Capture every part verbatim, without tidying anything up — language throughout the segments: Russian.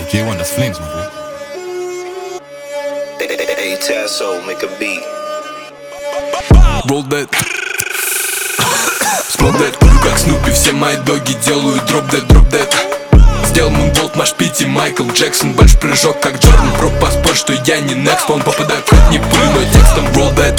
K one, das Flames, my boy. Hey, Tasso, make a beat. Roll that. Smoke that, курю как Снупи. Все мои доги делают дроп that, дроп that. Сделал мунволт, маш Пити, Майкл Джексон. Большой прыжок, как Джордан. Про паспорт, что я не next. Он попадает в хэт, не пулю, но текстом. Roll that.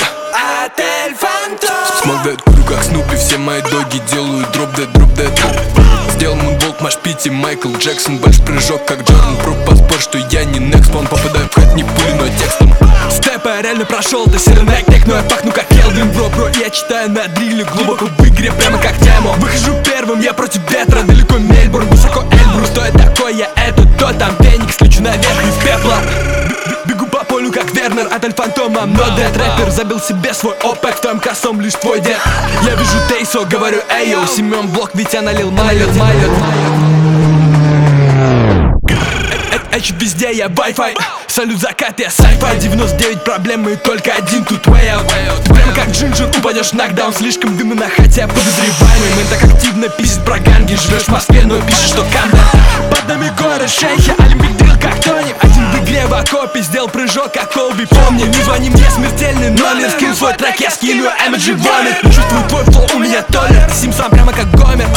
Smoke that, курю как Снупи. Все мои доги делают дроп that, дроп that. Сделал мунволт, маш Пити, Майкл Джексон. Большой прыжок, как Джордан. Про паспорт, что я не next. Он попадает в хэт, не пулю, но текстом. Степа реально прошел, ты серый тек, но я пахну как Келвин, бро, бро. Я читаю на дриле, глубоко в игре, прямо как Тему. Выхожу первым, я против ветра, далеко Мельбурн, высоко Эльбрус. Что это такое, я это, то там Феникс, лечу наверх из пепла. Бегу по полю, как Вернер, от Эльфантома, но дед рэпер. Забил себе свой опек, в твоем косом лишь твой дед. Я вижу Тейсо, говорю эйо, Семен Блок, ведь я налил майот, майот. Эч везде я Wi-Fi. Салют закат, я sci-fi. девяносто девять проблем и только один тут way out. Ты прям как Джинджер, упадешь нокдаун. Слишком дымы на хате, я подозреваемый. Мы так активно пишет про ганги. Живешь в Москве, но пишешь, что Камбер. Под нами горы шейхи, Олимпик дрил как Тони. Один в игре в окопе, сделал прыжок как Колби. Помни, не звони мне, смертельный номер. Скин свой трек, я скину эмоджи вомит. Чувствую твой флоу, у меня толер. Симпсон прямо как Гомер.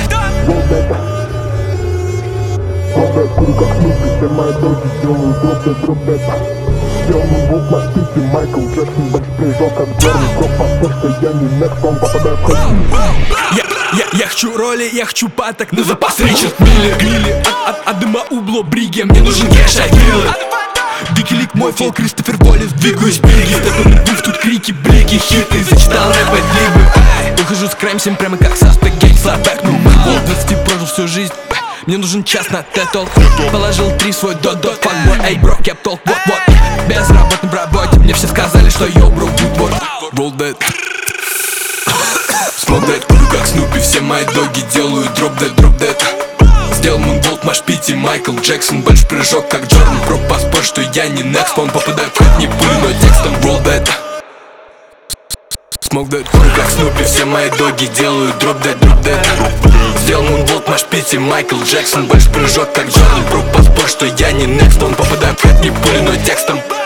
Курю как Снупи, все мои доги делают дроп that, дроп that. Сделал мунволт, маш Пити, Майкл Джексон. Большой прыжок, как Джордан. Про паспорт, что я не next. Он попадает в хэт. Я, я, я хочу роли, я хочу паток. На запас Ричард Миллер. Грилли, от, от, от дыма убло бриги. Мне нужен кэш, ай гриллы. Дикий лик, мой фол, Кристофер Уоллес. Двигаюсь береги, степен буф, тут крики, блики, хиты. Зачитал рэп от либы. Ухожу с Крэмсим, прямо как Suspect Gang. Слабэк, ну мой двадцать прожил всю жизнь. Мне нужен час на тетол. Положил три свой дот-дот. Факбой, эй, бро, кеп толк, вот-вот. Безработный в работе, мне все сказали, что йоу, бро, гудбой. Roll that. Smoke that, курю как Снупи. Все мои доги делают дроп that, дроп that. Сделал мунволт, маш Пити, Майкл Джексон. Большой прыжок, как Джордан. Про паспорт, что я не next. Он попадает в хэт, не пулю, но текстом. Roll that. Smoke that, курю как Снупи. Все мои доги делают дроп that, дроп that. Сделал мунволт, маш Пити, Майкл Джексон. Большой прыжок, как Джордан. Про паспорт, что я не next. Он попадает в хэт, не пулю, но текстом.